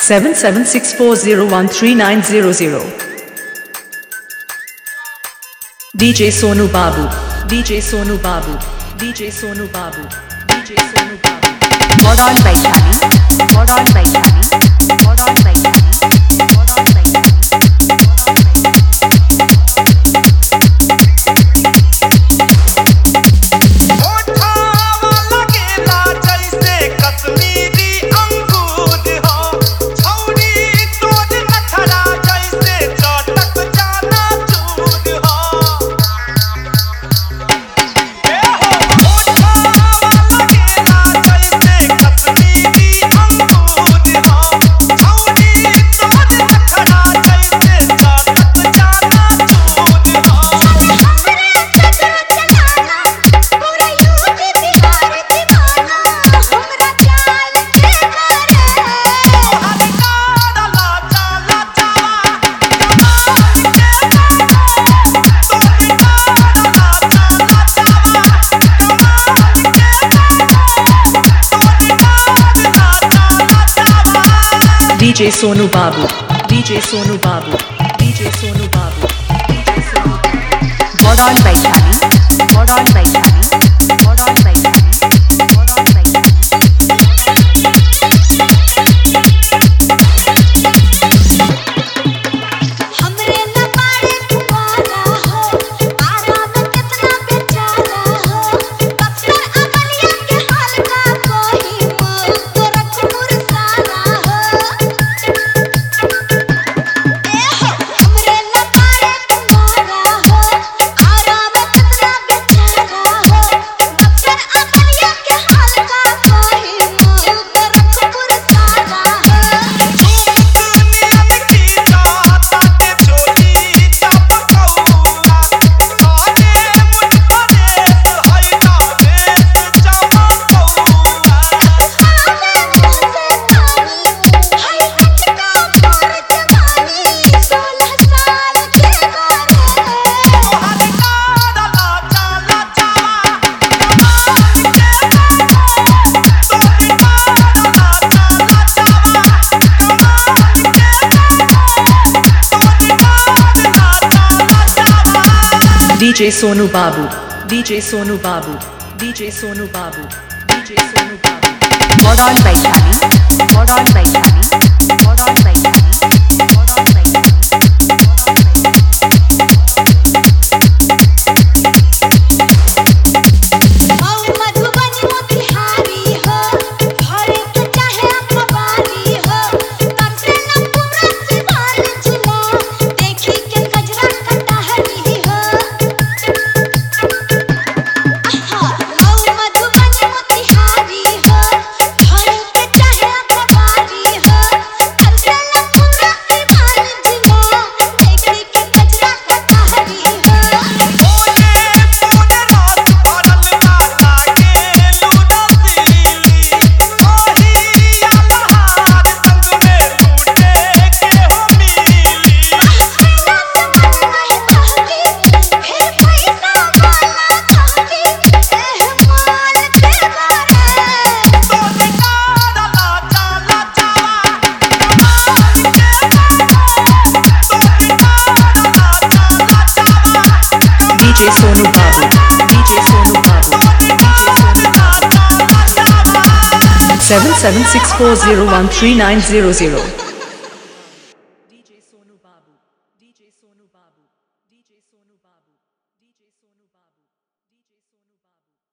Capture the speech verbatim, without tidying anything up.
seven seven six four zero one three nine zero zero. D J Sonu Babu, D J Sonu Babu, D J Sonu Babu, D J Sonu Babu. Modern Vaishali, Modern Vaishali, Modern Vaishali, Modern Vaishali. D J Sonu Babu, D J Sonu Babu, D J Sonu Babu, D J Sonu Babu. Modern Vaishali, Modern Vaishali, Modern Vaishali, Modern Vaishali. हमरे न पारे कुआला हो, आरा में कितना बेचारा हो, अक्सर अमलिया के हाल का कोई मुँह तो रख मुरसाला हो। ए हो, हमरे न पारे कुआला हो, आरा में कितना बेचारा हो, अक्सर अमलिया के हाल का कोई मुँह तो रख मुरसाला हो। D J Sonu Babu, D J Sonu Babu, D J Sonu Babu, D J Sonu Babu. Modern Vaishali, Modern Vaishali, Modern Vaishali, Modern Vaishali, Modern Vaishali. Mau Madhubani Motihari हो, भरे के चाहे अखबारी हो, तब से न पूरा सिवान जिला, देखी के गजरा कटहरी हो। आहा, मऊ मधुबनी मोतिहारी हो, भरे के चाहे अखबारी हो, तब से न पूरा सिवान जिला, देखी के गजरा कटहरी हो। D J Sonu Babu, D J Sonu Babu, D J Sonu Babu. seven seven six four zero one three nine zero zero. D J Sonu Babu, D J Sonu Babu, D J Sonu Babu, D J Sonu Babu, D J Sonu Babu.